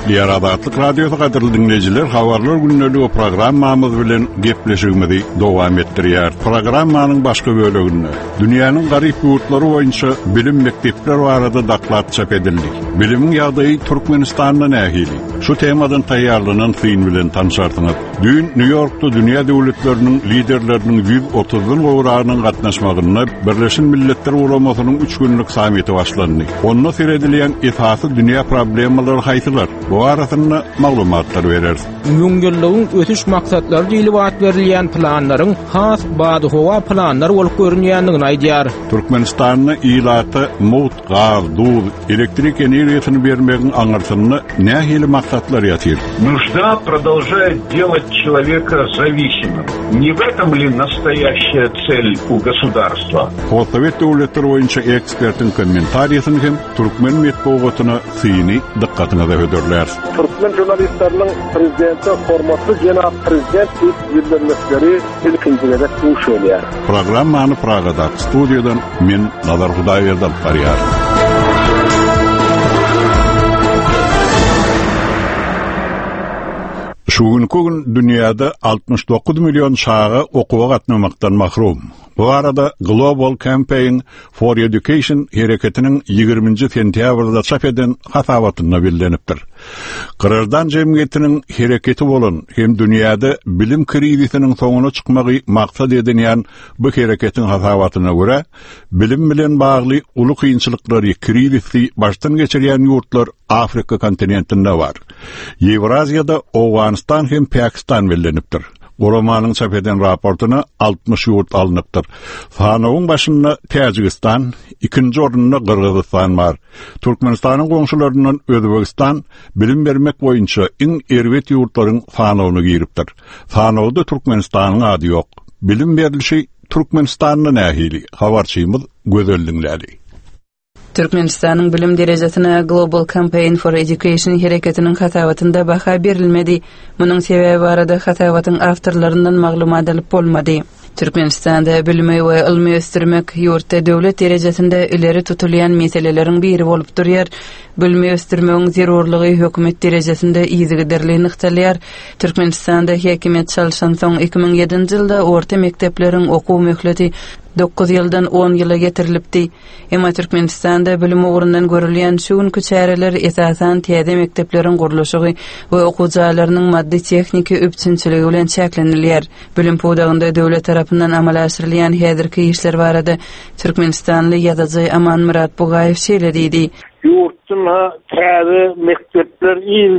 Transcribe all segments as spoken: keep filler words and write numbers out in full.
Ýa Azatlyk Radiosu gaderly dinleyijiler, habarlar günnäli programmamyz bilen gepleşigimizi dowam etdirýär. Programmanyň başga böleginde dünýäniň garyp ýurtlary boýunça bilim mekdepleri barada daklat çap edildi. Bilimiň ýagdaýy Türkmenistanda nähili? Şu temadan taýýarlanan film bilen tanışardyňyz. Dün New Yorkda dünýä döwletleriniň liderleriniň yüz otuzdan gowranyň gatnaşmagyna Birleşen Milletler Ulamasynyň üç günlük samiti başlandy. Onda seredilýän esasy dünýä problemleri haýsylar? Bu arasynda maglumatlar berer. Ýöňgelligiň ötüş maksatlary diýilip at berilýän planlaryň has bady howa planlar bolup görünýändigini aýdýar. Türkmenistanyň ýylaty mowt, gaz, duz, elektrik energiýasyny bermegiň aňarsyny nähili maksatlar ýatyr. Нужда продолжает делать человека зависимым. Не в этом ли настоящая цель у государства? Howsawet döwletleri boýunça ekspertiň kommentariýasyny hem türkmen medeniýetine syny dikkatyna öderler. Türkmen jurnalistlerinin prezidenti hormatly Cenab Prezident bildirmekleri ilkinjilere tuş bolýar. Programmany Pragada studiýadan men Nazar Hudaýerden barýar. Şuňky gün dünýäde altmış dokuz milyon şagy okuwa gatnamakdan mahrum. Bu arada Global Campaign for Education hereketiniň ýygrimiňji sentýabrda çap eden hasabatyna bildirilipdir. Qırardan jemgyýetiniň hereketi bolan hem dünýäde bilim krizisiniň soňuna çykmagy maksat edilýän bu hereketiň hasabatyna görä, bilim bilen bagly uly kynçylyklary krizisi başdan geçirýän ýurtlar Afrika kontinentinde bar. Ýewraziýada Awganistan hem Pakistan bildirilipdir. Goromanyň çap eden raportyna altmış ýurt alınıpdyr. Sanawyň başynda Täjikistan, ikinji orunda Kyrgyzstan bar. Türkmenistanyň goňşularyndan Özbegistan bilim bermek boýunça iň erwet ýurtlaryň sanawyny giripdir. Sanawda Türkmenistanyň ady ýok. Bilim berilişi Türkmenistanyň nähili? Habarçymyz gözelliňleri. Türkmenistanyň bilim derejesine Global Campaign for Education hereketiniň hatabatynda baha berilmedi. Munyň sebebi barada hatabatyň awtorlaryndan maglumat alyp bolmady. Türkmenistanda bilimi we ilmi östirmek ýurtda döwlet derejesinde ileri tutulýan meseleleriň biri bolup durýar. Bilimi östirmegiň zerurlygy hökümet derejesinde ýygyderli nyktalýar. Türkmenistanda häkimet çalşan soň iki ming ýedinji ýylda orta mektepleriň okuw möhleti dokuz ýyldan on ýyla getirilipdi. Emma Türkmenistanda bilim ugrundan görülýän şu günkü çäreler esasan täze mektepleriň gurulşy we okuwjalarynyň maddi texniki üpçünçiligi bilen çäklenilýär. Bilim podagynda döwlet tarapyndan amal aşyrylýan häzirki işler barada Türkmenistanly ýazyjy Aman Murat Bugaýew şeýledidi. Yurtuna täze mektepler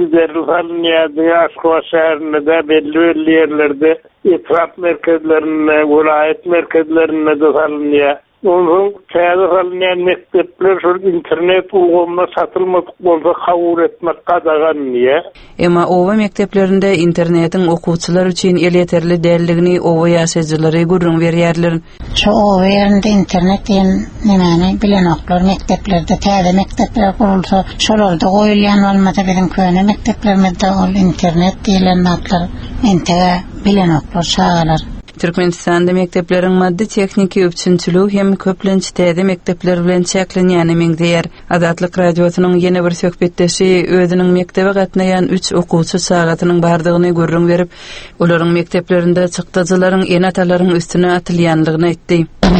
ýygyderli Aşgabat şäherinde belli belli ýerlerde etraf merkezlerine, vilayet merkezlerine de salınýar. Onun täze salınýan mektepler şu internet ugamda satylmadyk bolsa kabul etmek gadagan ýa. Emma owa mekteplerinde internetiň okuwçylar üçin eleterli däldigini owa ýaşaýjylary gurrun berýärler. Şu owa ýerinde internet diýen nimeni bilen oklar mekteplerde täze mektepler gurulsa şolarda goýulýan bolmasa biziň köne mekteplerimizde ol internet diýilen matlar entege bilen oklar şagalar. Türkmenistanda mektepleriň maddi texniki üpçünçiligi hem köplençi täze mektepler bilen çäklenýäni meňzeýär. Azatlyk radiosynyň ýene bir söhbetdeşi özüniň mektebe gatnaýan üç okuwçy sagatynyň bardygyny görrüň berip, olaryň mekteplerinde çykdyjylaryň enatalaryň üstüne atylýanlygyny aýtdy.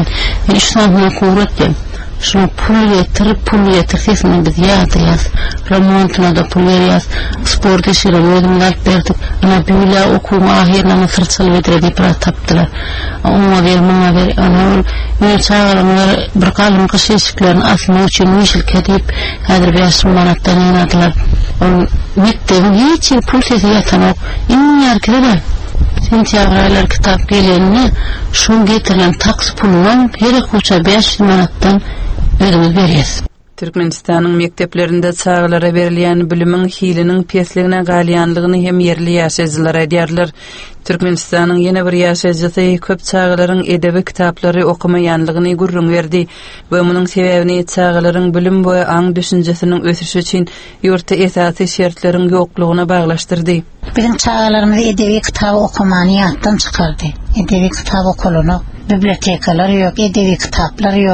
Işlamy kuratdy. Şu pul yetirip pul yetirýän biz ýatýas. Remontuna da pul berýäs. Sport işleri ödümler berdik. Ana böyle okuma ahirine fırsat verdi para taptılar. Ona ver, ona ver. Ana bir çağırımlar bir kalım kışışıklarını asma için işil kedip hadir bir asmanattan inadılar. Mektebin hiç pul sesi yatan ok. İn yarkıda sentyabraylar kitap gelenini şun getirilen taks pulundan her kuça beş manattan ödümüz berýäs. Türkmenistanyň mekteplerinde çağlara berilýän bilimiň hiliniň pesligine galýanlygyny hem yerli ýaşaýjylar aýdýarlar. Türkmenistanyň ýene bir ýaşaýjysy köp çağlaryň edebi kitaplary okumaýanlygyny gurrun berdi we munyň sebäbini çağlaryň bilim we aň düşünjesiniň ösüşi üçin ýurtda esasy şertleriň ýoklugyna baglaşdyrdy. Bizim çağlarymyz edebi kitap okumany ýatdan çykardy. Edebi kitap okulyny, bibliotekalar ýok, edebi kitaplar ýok.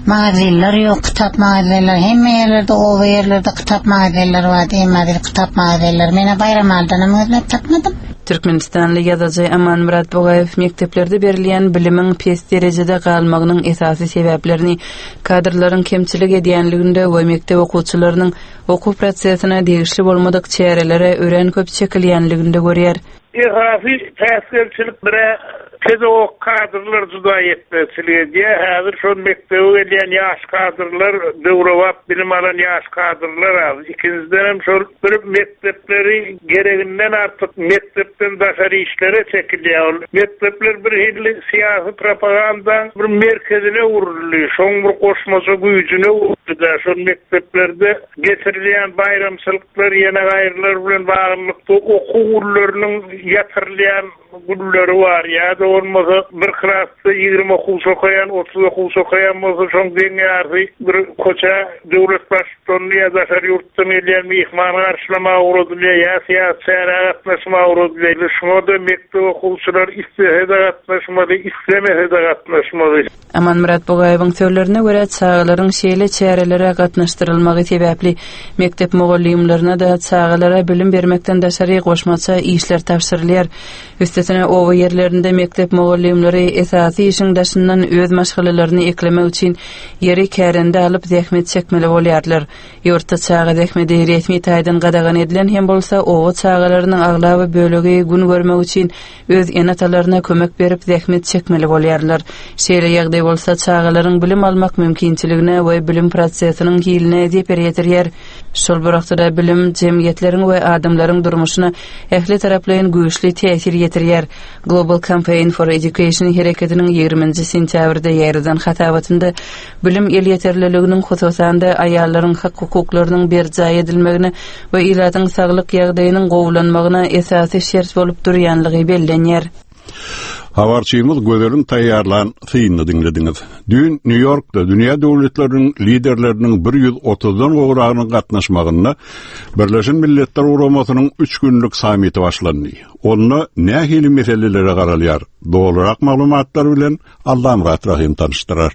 mağazalar yok, kitap mağazalar, hem yerlerde o yerlerde kitap mağazalar var, demedir kitap mağazalar. Mene bayram aldığını özlep tapmadım. Türkmenistanly ýazyjy Aman Murat Bogayew mekteplerde berilýän bilimiň pes derejede galmagynyň esasy sebäplerini kadrlaryň kemçilik edýänliginde we mektep okuwçylarynyň okuw prosesine degişli bolmadyk çärelere ören köp çekilýänliginde görýär. Esasy täsirçilik bire pedagog kadrlar juda yetmezligi. Häzir şu mektebe gelýän ýaş kadrlar, döwrewap bilim alan ýaş kadrlar az. İkinciden hem şu bir mektepleri gereginden artyk mektepden daşary işlere çekilýär. Mektepler bir hilli siyasi propaganda bir merkezine urulýar. Şoň bir koşmaça güýjüne urulýar. Şu mekteplerde getirilýän bayramçylyklar, ýene gaýrlar bilen baglykda okuwlarynyň ýatyrylýan gülleri var ya da olmasa bir klasda ýigirme okuwçy okayan, otuz okuwçy okayan bolsa şoň deňärdi bir koça döwlet başçylygyny ýa-da ýurtdan gelýän mehman garşylama uğradylýar, ýa siýasat gatnaşma uğradylýar. Şoňa da mektep okuwçylar istemede gatnaşmady, istemede gatnaşmady. Aman Murat Bogayewyň sözlerine görä çağalaryň şeýle çärelere gatnaşdyrylmagy sebäpli mektep mugallimlerine de çağalara bilim bermekden daşary goşmaça işler tapşyrylýar. Üstesine o yerlerinde mektep mugallimleri esasy işin daşyndan öz maşgalalaryny eklemek üçin ýeri kärende alyp zähmet çekmeli bolýarlar. Ýurtda çağa zähmeti resmi taýdan gadagan edilen hem bolsa o çağalarynyň aglaby bölegi gün görmek üçin öz enatalaryna kömek berip zähmet çekmeli bolýarlar. Şeýle ýagdaý bolsa çağalaryň bilim almak mümkinçiligine we bilim prosesiniň hiline zepir ýetirýär. Şol burakda bilim jemgyýetleriň we adamlaryň durmuşyna ähli taraplaryň güýçli täsir ýetirýär. Global Campaign for Education hereketiniň ýigrimiji sentýabrda ýerden hatabatynda bilim el ýeterliliginiň hususanda aýallaryň hak hukuklarynyň berjay edilmegine we ilatyň saglyk ýagdaýynyň gowulanmagyna esasy şert bolup durýanlygy bellenýär. Habarçymyz gözlerin taýýarlan synyny dinlediňiz. Dün New Yorkda dünýä döwletleriniň liderleriniň bir ýüz otuzdan gowragynyň gatnaşmagyna Birleşen Milletler Ugrumasynyň üç günlük samiti başlandy. Onu nähili meselelere garalýar. Dolarak maglumatlar bilen Allahym Rahim tanıştyrar.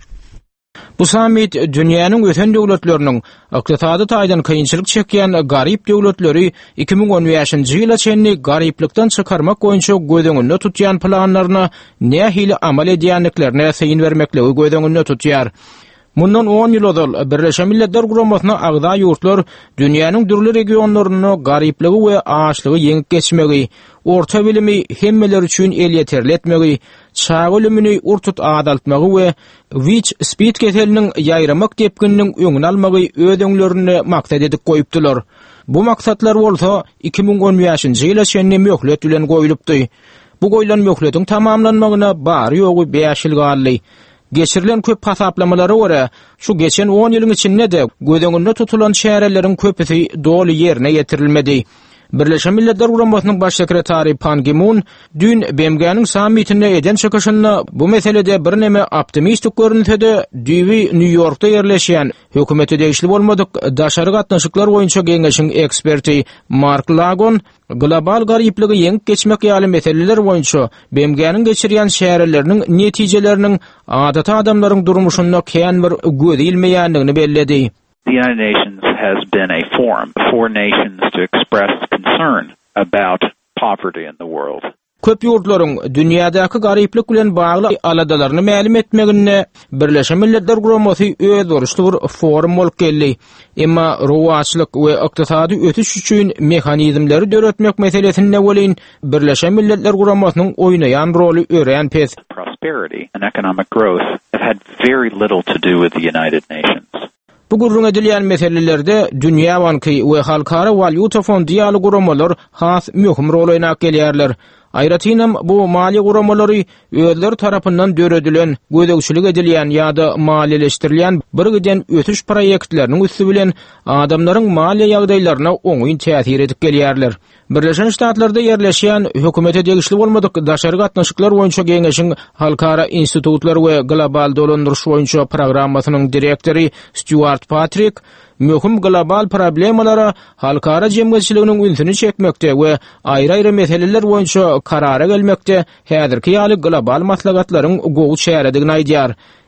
Bu samit dünýäniň öten döwletleriniň ykdysady taýdan kynçylyk çekýän garyp döwletleri iki ming on beşinji ýyla çenli garyplykdan çykarmak goýunça gödöňünde tutýan planlaryna nähili amal edýänliklerine seýin bermekligi gödöňünde tutýar. Mundan on ýyl ozal Birleşen Milletler Guramasyna agda ýurtlar dünýäniň dürli regionlaryny garyplygy we açlygy ýeňip geçmegi, orta bilimi hemmeler üçin el ýeterli etmegi, çağ ölümini urtut adaltmagy we Witch Speed keseliniň ýaýramak tepkininiň öňüni almagy ödöňlerini maksat edip goýupdylar. Bu maksatlar bolsa iki ming on beşinji ýyla şenli möhlet bilen goýulypdy. Bu goýulan möhletiň tamamlanmagyna bary ýogy beş ýyl galdy. Geçirilen köp hasaplamalara göre şu geçen on ýylyň içinde de gödöňünde tutulan şäherleriň köpüsi dolu ýerine ýetirilmedi. Birleşen Milletler Guramasynyň baş sekretary Pan Ki-moon dün B M G'niň sammitinde eden çykyşynda bu meselede bir neme optimistik görünse-de düwi New Yorkda ýerleşýän hökümeti degişli bolmadyk daşary gatnaşyklar boýunça geňeşiň eksperti Mark Lagon global garyplygy ýeňip geçmek ýaly meseleler boýunça B M G'niň geçirýän şäherleriniň netijeleriniň adata adamlaryň durmuşyna kän bir gödilmeýändigini belledi. The United Nations has been a forum for nations to express concern about poverty in the world. Köp ýurtlaryň dünýädäki garyplyk bilen bagly aladalaryny mälim etmegine Birleşen Milletler Guramasy öz duruşly bir forum bolup geldi. Emma rowaçlyk we ykdysady ötüş üçin mehanizmleri döretmek meselesinde welin Birleşen Milletler Guramasynyň oýnaýan roly ören pes. Prosperity and economic growth have had very little to do with the United Nations. Bu gurrun edilýän meselelerde Dünýä Banky we Halkara Valyuta Fondy ýaly guramalar has möhüm rol oýnap gelýärler. Aýratynam bu maliýe guramalary özleri tarapyndan döredilen, gödegçilik edilýän ýa-da maliýeleşdirilýän bir giden ötüş proýektleriniň üstü bilen adamlaryň maliýe ýagdaýlaryna oňuň täsir edip gelýärler. Birleşen Ştatlarda ýerleşýän hökümete degişli bolmadyk daşary gatnaşyklar boýunça geňeşiň Halkara institutlar we global dolandyryş boýunça programmasynyň direktori Stuart Patrick möhüm global problemalara halkara jemgyýetçiliginiň ünsüni çekmekde we aýry-aýry meseleler boýunça karara gelmekde häzirki ýaly global maslahatlaryň gowy şäherdigini aýdýar.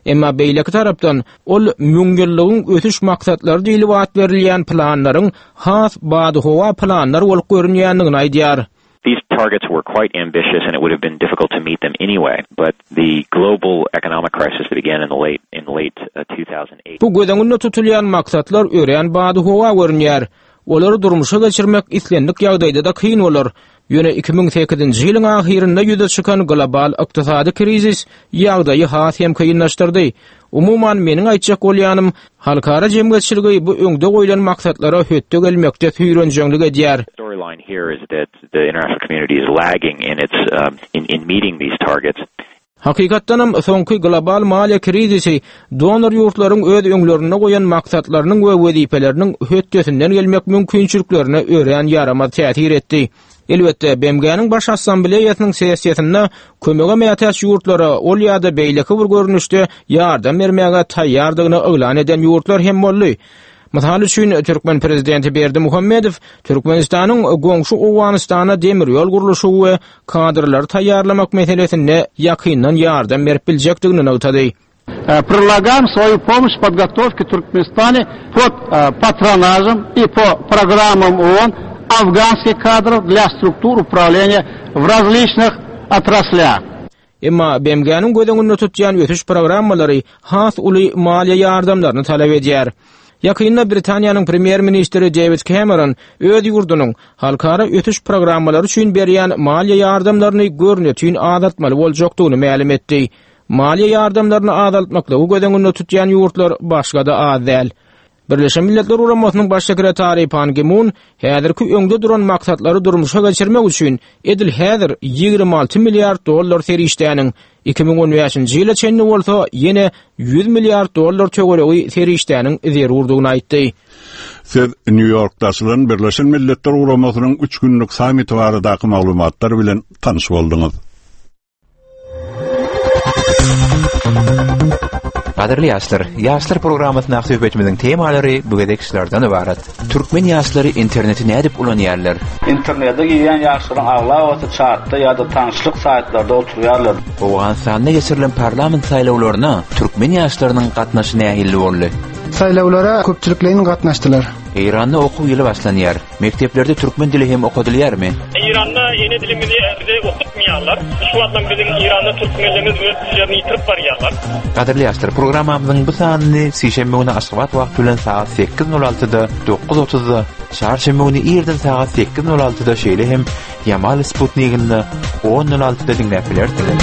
Emma beýleki tarapdan ol müňgilligiň ötüş maksatlary diýilip at berilýän planlaryň has bady howa planlar bolup görünýändigini aýdýar. These targets were quite ambitious and it would have been difficult to meet them anyway, but the global economic crisis that began in the late in late uh, two thousand eight. Bu gödeňinde tutulýan maksatlar örän bady howa görünýär. Olary durmuşa geçirmek islendik ýagdaýda da kyn bolar. Ýöne iki ming sekizinji ýylyň ahirinde ýüze çykan global ykdysady krizis ýagdaýy has hem kynlaşdyrdy. Umuman meniň aýtjak bolýanym, halkara jemgyýetçiligi bu öňde goýulan maksatlara hötde gelmekde süýrenjeklik edýär. Storyline here is that the international community is lagging in its um, in in meeting these targets. Hakykatdanam soňky global maliýe krizisi donor ýurtlaryň öz öňlerine goýan maksatlarynyň we wezipeleriniň hötdesinden gelmek mümkinçiliklerine örän ýaramaz täsir etdi. Elbette B M G'niň baş assambleýasynyň sessiýasynda kömege mätäç ýurtlara ol ýa-da beýleki bir görnüşde ýardam bermäge taýýardygyny öňlen eden ýurtlar hem boldy. Mysal üçin Türkmen prezidenti Berdimuhammedow Türkmenistanyň goňşy Owganystana demir ýol gurulşy we kadrlar taýýarlamak meselesinde ýakyndan ýardam berip biljekdigini aýtdy. Предлагаем свою помощь в подготовке Туркменистана под патронажем и по программам ООН афганских кадров для структур управления в различных отраслях. Emma B M G'niň gödeňinde tutýan ötüş programmalary has uly maliýe ýardamlaryny talap edýär. Yakynda Britaniýanyň premier ministri David Cameron öz ýurdunyň halkara ötüş programmalary üçin berýän maliýe ýardamlaryny görnetýän azaltmaly boljakdygyny ma'lum etdi. Maliýe ýardamlaryny azaltmakla bu gödeňinde tutýan ýurtlar başga da az däl. Birleşen Milletler Uramasının baş sekretary Pan Ki-moon häzirki öňde duran maksatlary durmuşa geçirmek üçin edil häzir ýygrima alty milliard dollar serişdäniň iki ming on beşinji ýyla çenli bolsa ýene yüz milliard dollar töweregi serişdäniň zerurdugyny aýtdy. Siz New York'dasylan Birleşen Milletler Uramasının üç günlük samiti baradaky maglumatlar bilen tanyş boldyňyz. Qadirli ýaşlar, ýaşlar programmasyna söhbetimizin temalary bu gedekçilerden ibaret. Türkmen ýaşlary interneti nädip ulanýarlar? Internetde giýen ýaşlaryň agla we chatda ýa-da tanışlyk saytlarda oturýarlar. Owganystanda geçirilen parlament saýlawlaryna türkmen ýaşlarynyň gatnaşy nähilli boldy. Saýlawlara köpçüliklerini gatnaşdylar. Eýranda okuw ýyly başlanýar. Mekteplerde türkmen dili hem okudylýarmy? Eýranda ýene dilimizi bize okutmaýarlar. Şu wagtdan biziň Eýranda türkmenlerimiz öz dilerini ýitirip barýarlar. Qadirli ýaşlar, programmamyzyň bu sanyny sişembe güni Aşgabat wagt bilen saat sekiz nol altyda, dokuz otuzda, çarşembe güni ýerden saat sekiz nol altyda şeýle hem Yamal Sputnik'inde on nol altyda dinläp bilerdiler.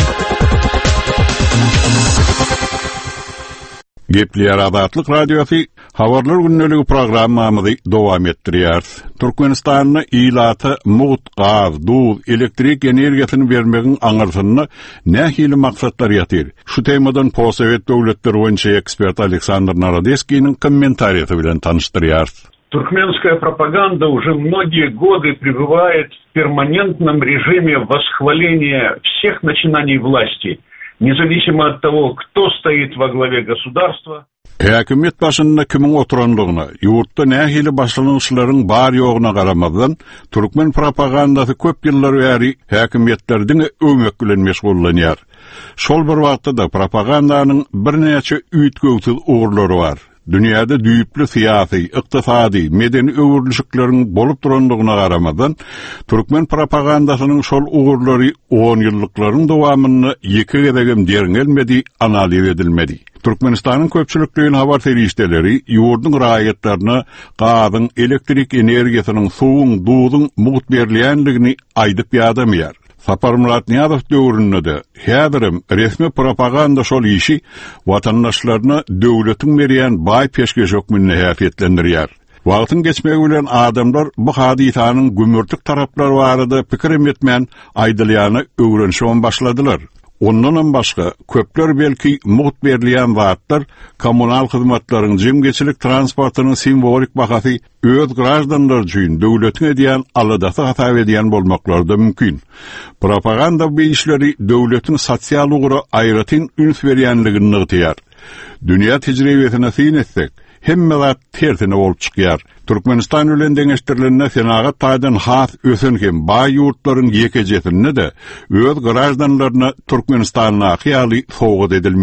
Gepli Azatlyk Radiosu Habarlar günneligi programmamyzy dowam etdirýär. Türkmenistanyň ýylaty mut, gaz, duz, elektrik energiýasyny bermegiň aňyrsyny nähili maksatlar ýatyr. Şu temadan Posowet döwletleri boýunça ekspert Aleksandr Narodeskiň kommentariýasy bilen tanışdyrýar. Туркменская пропаганда уже многие годы пребывает в перманентном режиме восхваления всех начинаний власти, независимо от того, кто стоит во главе государства. Häkimet başynda kimin oturanlygyna, ýurtda nähili başlanýyşlaryň bar ýogyna garamazdan türkmen propagandasy köp ýyllar bäri häkimetlerdiň öňek bilen meşgullanýar. Şol bir wagtda da propagandanyň birnäçe üýtgöwsiz uğurlary bar. Dünýäde düýpli syýasy, ykdysady, medeni öwürlüşikleriň bolup duranlygyna garamazdan türkmen propagandasynyň şol uğurlary on ýyllyklaryň dowamyny iki gezegem derňelmedi, analiz edilmedi. Türkmenistanyň köpçülikliğinin habar serişdeleri ýurduň raýatlaryna gazyň, elektrik energiýasynyň, suwuň, duzyň muht berilýändigini aýdyp ýadamýar. Sapar Murat Niyazow döwründe de häzirim resmi propaganda şol işi watandaşlaryna döwletiň berýän baý peşkeş hökmüne häsiýetlendirýär. Wagtyň geçmegi bilen adamlar bu hadisanyň gümürtük taraplary barada pikir etmän aýdylýany öwrenşe başladylar. Ondan başga köpler belki muht berilýän wagtlar kommunal hyzmatlaryň jemgyçilik transportynyň simbolik bahasy öz graždanlar üçin döwletiň edýän aladasy hasap edýän bolmaklar da mümkin. Propaganda beýişleri döwletiň sosial ugura aýratyn üns berýänligini ýytýar. Dünýä tejribesine syn etsek, hemme zat tersine bolup çykýar. Türkmenistan bilen deňeşdirilen senagat taýdan has ösen hem baý ýurtlaryň ýekejesinde de öz graždanlaryna Türkmenistanyň hyýaly sowgat edilmeýär.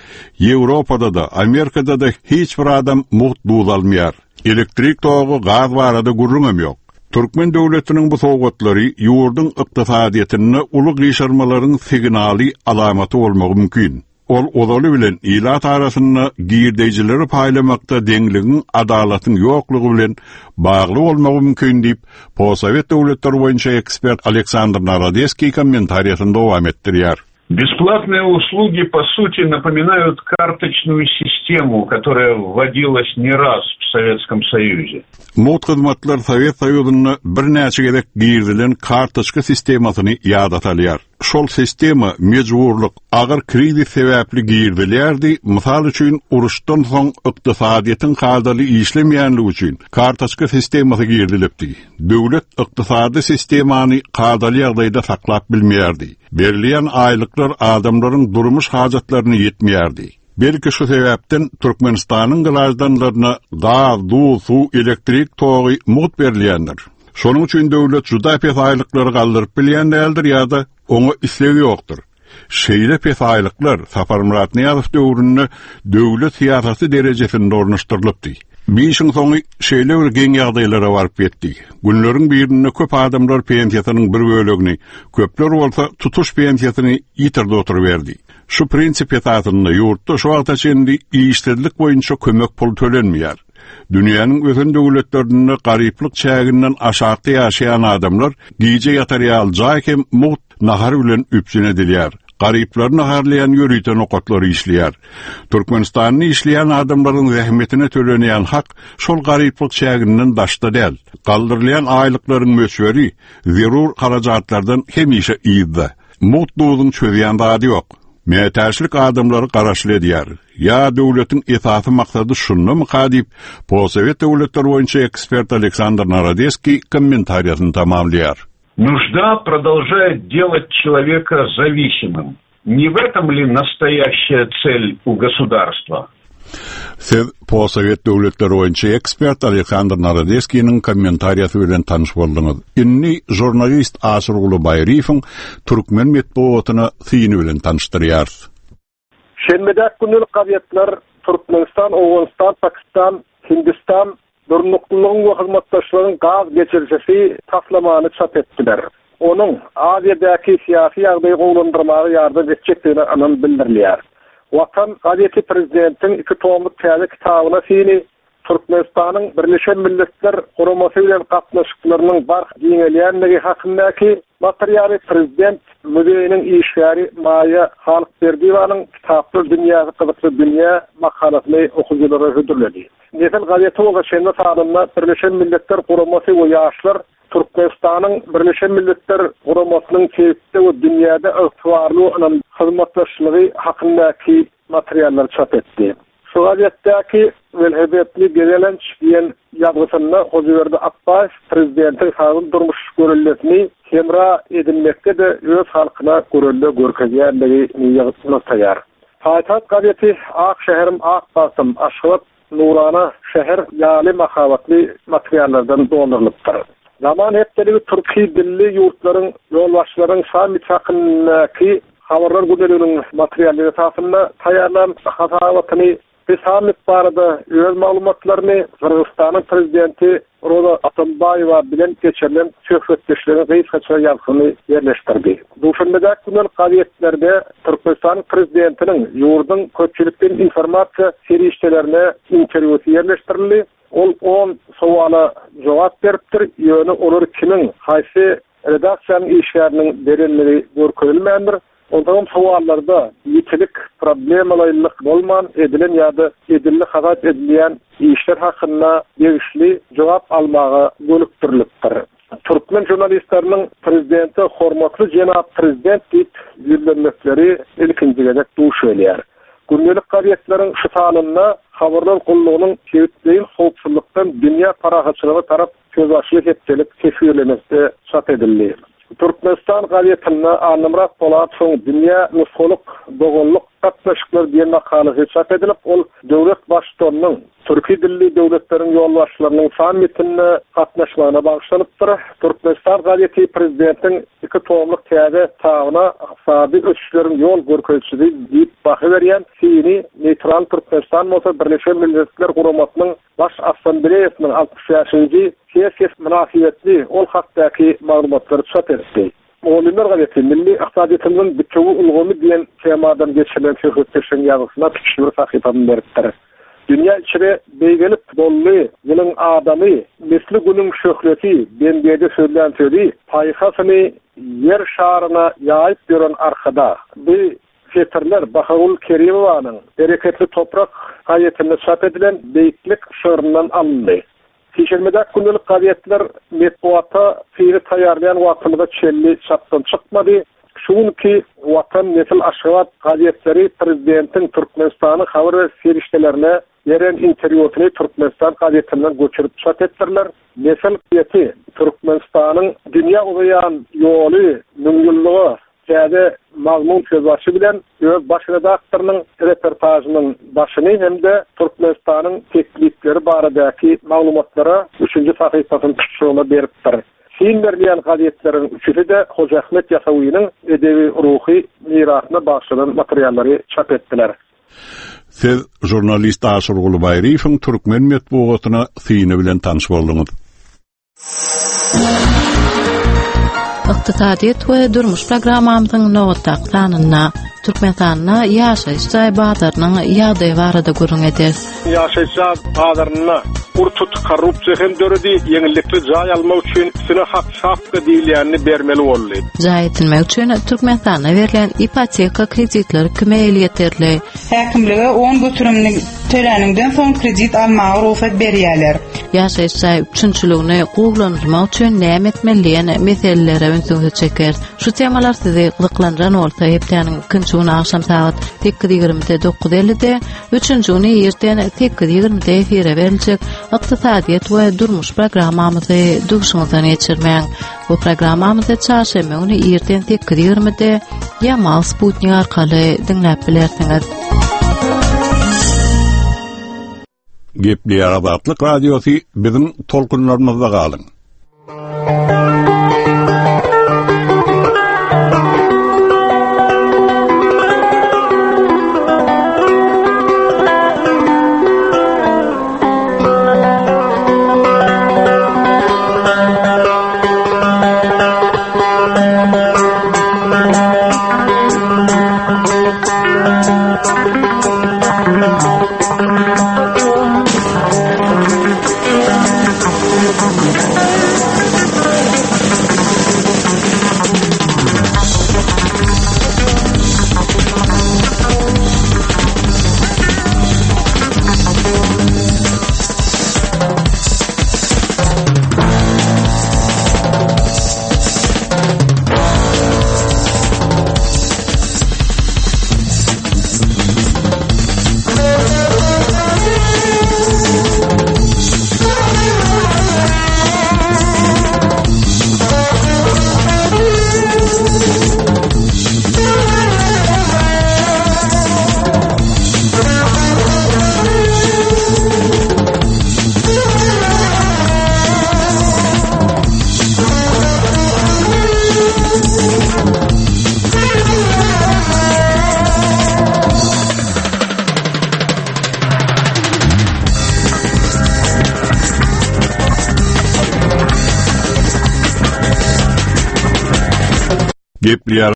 Yevropada da, Amerikada da hiç bir adam mutlu almayar. Elektrik toğu gaz barada gurrunam yok. Türkmen döwletiniň bu sowatlary ýurdun ykdysadyetine uly gyşarmalaryň signali alamaty bolmagy mümkin. Ol odaly bilen ilat arasyna giýirdejileri paýlamakda deňligiň adalatyň ýoklugy bilen bagly bolmagy mümkin diýip Possovet döwletleri boýunça ekspert Aleksandr Narodeskiy kommentariýasynda dowam etdirýär. Бесплатные услуги, по сути, напоминают карточную систему, которая вводилась не раз в Советском Союзе. Mut hyzmatlar Sovet Soýuzyna bir näçe gerek girdilen kartoçka sistemasyny ýadatalýar. Şol sistema mejburlyk agyr krizis sebäpli girdilerdi. Mysal üçin uruşdan soň ykdysadyýetin gazaly işlemeýänligi üçin kartoçka sistemasy girdilepdi. Döwlet ykdysady sistemany gazaly ýagdaýda saklap bilmeýärdi. Berilýän aýlyklar adamlaryň durmuş hajatlaryny ýetmeýärdi. Belki şu sebäpden Türkmenistanyň galaýdanlaryna gaz, duw, suw, elektrik togy mut berilýändir. Şonuň üçin döwlet juda pes aýlyklary galdyryp bilýän däldir ýa-da oňa isleги ýokdur. Şeýle pes aýlyklar Sapar Murat Niýazow döwründe döwlet siýasasy derejesinde ornaşdyrylypdy. Beşiň soňy şeýle bir geň ýagdaýlara baryp ýetdi. Günleriň birinde köp adamlar pensiýasynyň bir bölegini, köpler bolsa tutuş pensiýasyny ýitirdi oturuverdi. Şu prinsip etatyny ýurtda şu wagta çendi işlerlik boýunça kömek pul tölenmeýär. Dünýäniň özen döwletlerinde garyplyk çäginden aşağı ýaşaýan adamlar giýje ýatarýal jaýkem mut nahar bilen üpsün edilýär. Garyplarny naharlayan ýörüýten okatlary işleýär. Türkmenistanyň işleýän adamlaryň zähmetine tölenýän hak şol garyplyk çäginden daşda däl. Galdyrylýan aýlyklaryň möçberi zerur harajatlardan hemişe iýdi. Mutlulygyň çözýän dady ýok. Meýtäçlik adamlary garaşly edýär. Ya döwletiň esasy maksady şunumy kadip Possovet döwletleri boýunça ekspert Aleksandr Narodeskiy kommentariýasyny tamamlaýar. Нужда продолжает делать человека зависимым. Не в этом ли настоящая цель у государства? Siz Possovet döwletleri boýunça ekspert Aleksandr Narodeskiýiň kommentariýasy bilen tanyş boldyňyz. Inni jurnalist Asyrguly Baýryfoň türkmen medeniýetine syny bilen tanışdyrýar. Şenbede günlük gazetler Türkmenistan, Awganistan, Pakistan, Hindistan durnukluğun ve hizmetdaşlarının gaz geçirişi taslamany çap etdiler. Onun Aziýadäki siyasi ýagdaýy gowlandyrmagy ýardam edecekdigini anan bildirilýär. Watan gazeti prezidentiň iki tomluk täze kitabyna syny Türkmenistanyň Birleşen Milletler Guramasy bilen gatnaşyklarynyň bar giňelýänligi hakyndaky materialy prezident müdüriniň işgäri Maya Halkberdiýanyň kitaply dünýäde gyzykly dünýä makalasyny okuwçylara hödürledi. Nesel gazeti o şeýle sarynda Birleşen Milletler Guramasy we ýaşlar Türkmenistanyň Birleşen Milletler Guramasynyň täze we dünýäde ygtybarly olan hyzmatdaşlygy hakyndaky materiallar çap etdi. Şu gazetdäki welhebetli gelenç diýen ýazgysyna Hoziberdi Abbas prezidentin halkyň durmuş görelmesini hemra edilmekde de öz halkyna görelle görkezýärligi ýazylaýar. Paýtaht gazeti Ak şäherim Ak basym Aşgabat Nurana şäher ýaly mahawatly materiallardan dondurylypdyr. Zaman hepdeligi türki dilli ýurtlaryň ýolbaşçylaryň samit hakyndaky habarlar gündeligiň materialleri esasında taýarlan hasawatyny Samit barada öz maglumatlaryny Kyrgyzstanyň prezidenti Roza Atambayewa bilen geçirilen söhbetleşikleriň gaýtgaça ýalkyny ýerleşdirdi. Bu şundaq günlük gazetlerde Türkmenistan prezidentiniň ýurdun köpçülikden informasiýa serişdelerine interwýusy ýerleşdirildi. Ol on sowala jogap beripdir. Ýöne olar kimiň haýsy redaksiýanyň işgäriniň derinligi görkezilmändir. Ondan sowallarda ýetilik problemalarylyk bolman edilen ýa-da edilli habat edilýän işler hakynda ýegişli jogap almagy bölükdirilipdir. Türkmen jurnalistlarynyň prezidenti hormatly jenap prezident diýip ýerlenmekleri ilkinjigede duş edýär. Gündelik gazetleriň şu sanynda habarlar gollugynyň kewitdeýil howpsuzlykdan dünýä parahatçylygy tarap közaşlyk etdilik kefirlemesi çap edildi. Türkmenistan gazetinde Anamrat Polat soň dünýä nüfuluk, dogonluk katnaşyklar diye makalasy çap edilip, ol döwlet başçylarynyň Türkiýe dilli döwletleriň ýolbaşçylarynyň sammitine gatnaşmagyna bagşlanypdyr. Türkmenistan gaýety prezidentiň iki tomlyk täze tagyna iqtisady öçüşleriň ýol görkezçisi diýip baha berýän Sini Neutral Türkmenistan bolsa Birleşen Milletler Guramatynyň baş assambleýasynyň altmış beşinji sessiýasy münasibetli ol hakdaky maglumatlary çap etdi. Olimler gaýety milli iqtisadiýatynyň bütçewi ulgamy diýen temadan geçirilen söhbetleşen ýazysyna pikir sahypany beripdir. Dünya içine beýgelip bolly, ýylyň adamy, mesli günüň şöhreti, bendede söýlen söýdi, paýhasyny yer şaryna ýaýyp ýören arkada. Bu fetrler Baharul Kerimowanyň bereketli toprak gaýetinde çap edilen beýiklik şöhründen alındy. Şeýlemedak günlük gazetler metbuata fiili taýýarlayan wagtymyzda çelli çapdan çykmady. Şunki Watan Nesil Aşgabat gazetleri prezidentiň Türkmenistany habar we serişdelerine yeren interwýusyny Türkmenistan gazetinden göçürip çap etdirler. Nesil gaýeti Türkmenistanyň dünýä uzayan ýoly, müňgüllige täze mazmun sözbaşy bilen öz baş redaktorynyň reportajynyň başyny hemde Türkmenistanyň teklipleri baradaky maglumatlara üçünji sahypasyny tutuşyna beripdir. Sin berýän gazetleriň üçüsi de Hoca Ahmet Yasawynyň edebi ruhy mirasyna bagşlanan materiallary çap etdiler. Siz jurnalist Aşyr Gulbaýryň Türkmen medeniýetyna syny bilen tanyş boldyňyz. Iqtisadiýet we durmuş programmamyzyň nowatdaky sanyna Türkmenistanyna ýaşaýyş baýdarynyň ýagdaýy barada görüň eder. Ýaşaýyş baýdaryna urtut korrupsiýa hem döredi ýeňillikli jaý almak üçin sine hak şafka diýilýänini bermeli boldy. Jaý etmek üçin Türkmenistana berilen ipoteka kreditleri kime eýletirli? Häkimlige on götürümni tölenigden soň kredit almagy ruhsat berýärler. Ýaşaýyş üçinçiligini gowlandyrmak üçin näme etmeliýän meselelere öňsüňe çeker. Şu temalar sizi gyzyklandyran bolsa hepdeniň ikinji akşam saat sekiz ýigrimide dokuz ellide, üçünji güni erten sekiz ýigrimide efire beriljek iqtisadiýet we durmuş programmamyzy duşuňyzdan geçirmäň. Bu programmamyzy çarşembe güni erten sekiz ýigrimide Yamal Sputnik arkaly dinläp bilersiňiz. Gepli Arabatlyk radiosy biziň tolkunlarymyzda galyň. Gepli